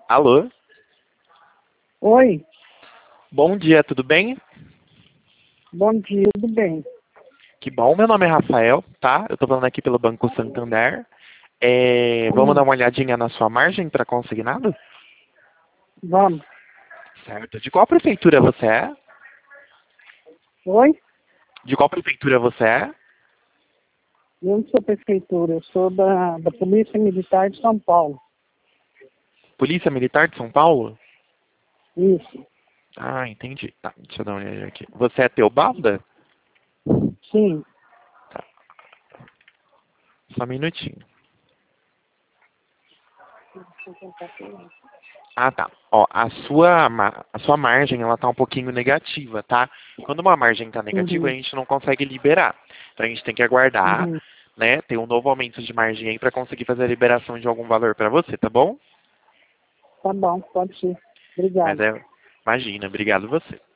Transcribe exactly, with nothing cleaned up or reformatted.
Alô? Oi, Bom dia, tudo bem? bom dia, tudo bem? Que bom, meu nome é Rafael, tá? Eu tô falando aqui pelo Banco Santander. É, vamos dar Hum, uma olhadinha na sua margem para consignado? vamos. Certo. De qual prefeitura você é? Oi, De qual prefeitura você é? eu não sou prefeitura, eu sou da, da Polícia Militar de São Paulo. Polícia Militar de São Paulo? Isso, Ah, entendi. Tá, deixa eu dar uma olhadinha aqui. Você é Teobalda? sim. Tá, só um minutinho. Ah, tá. Ó, a sua, ma- a sua margem, ela tá um pouquinho negativa, tá? Quando uma margem tá negativa, a Uhum, gente não consegue liberar. Então a gente tem que aguardar, uhum. né? Ter um novo aumento de margem aí para conseguir fazer a liberação de algum valor para você, tá bom? Tá bom, pode ser. Mas Obrigado. é, imagina, obrigado você.